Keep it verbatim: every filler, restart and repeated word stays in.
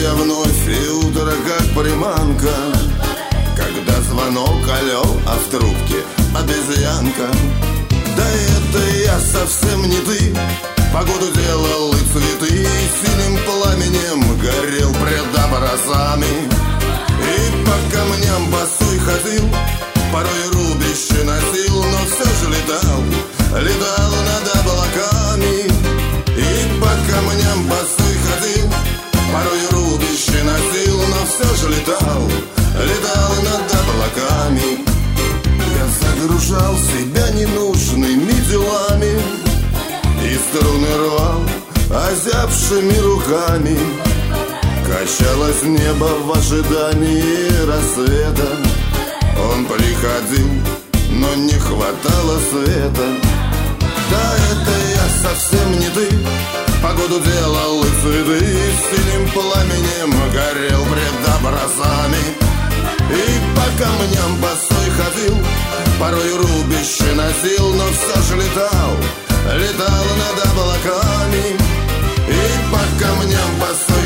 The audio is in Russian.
я вновь, и утро как приманка. Когда звонок, алло, а в трубке обезьянка. Да это я совсем не ты. Погоду делал и цветы, и синим пламенем горел пред образами. И по камням босой ходил, порой рубище носил, но все же летал, летал над облаками. И по камням босой ходил, порой рубище носил, но все же летал, летал над облаками. Я загружал себя ненужными делами и струны рвал озябшими руками. Качалось небо в ожидании рассвета. Он приходил, но не хватало света. Да это я совсем не ты. Погоду делал и цветы, синим пламенем горел пред образами. И по камням босой ходил, порой рубище носил, но все же летал, летал над облаками. И по камням босой